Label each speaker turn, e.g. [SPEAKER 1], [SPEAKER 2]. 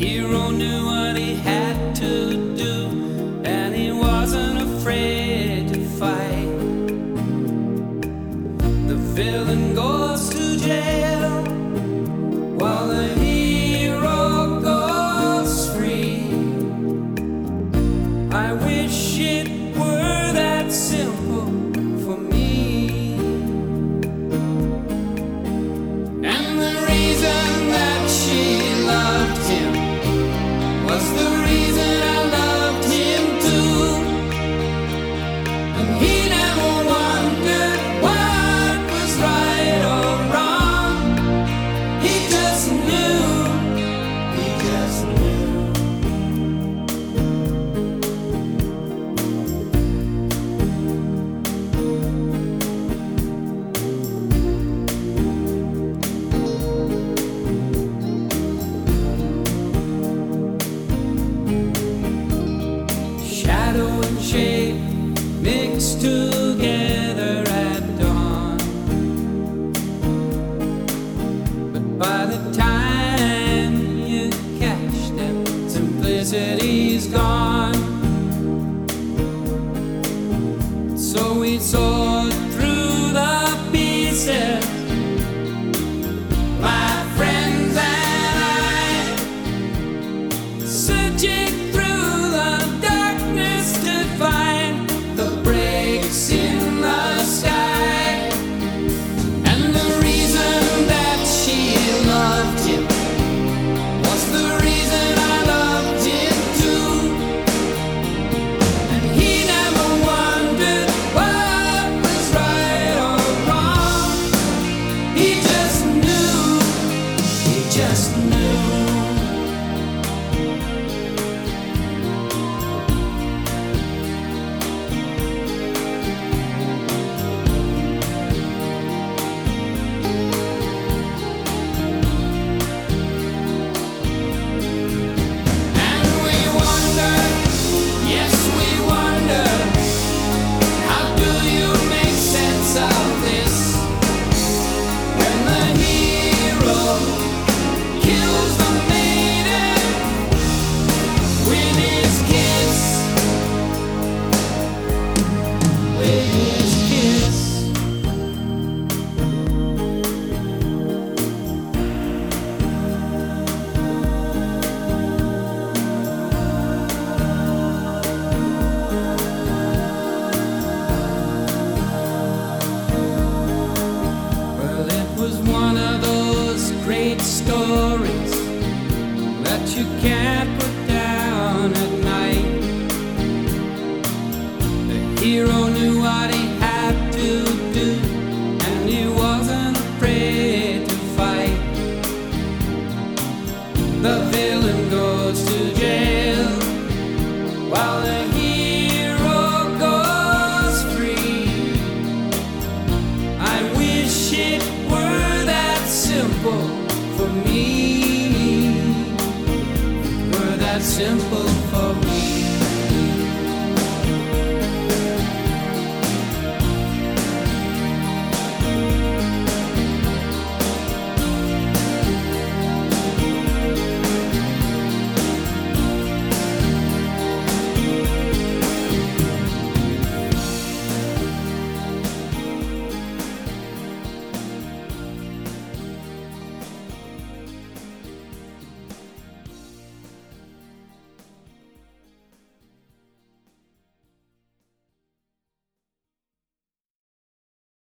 [SPEAKER 1] hero knew what he had to do, and he wasn't afraid to fight. The villain goes to jail while the hero goes free. I wish it were that simple for me. And the reason that she loved him was the reason I loved him too. And he never wondered what was right or wrong. He just knew, he just knew. Shadow and shade mixed together at dawn. But by the time you catch them, simplicity's gone. So we sort through the pieces, my friends and I, searching through the darkness to find the breaks in the sky. And the reason that she loved him was the reason I loved him too. And he never wondered what was right or wrong. He just knew, he just knew. And we wonder, yes we wonder, how do you make sense of this? When the hero kills the maiden with his kiss, with his kiss. Well, it was one of those great stories that you can't put down at night. The hero knew what he had to do, and he wasn't afraid to fight. The villain goes to jail while the hero goes free. I wish it were that simple for me, were that simple for me.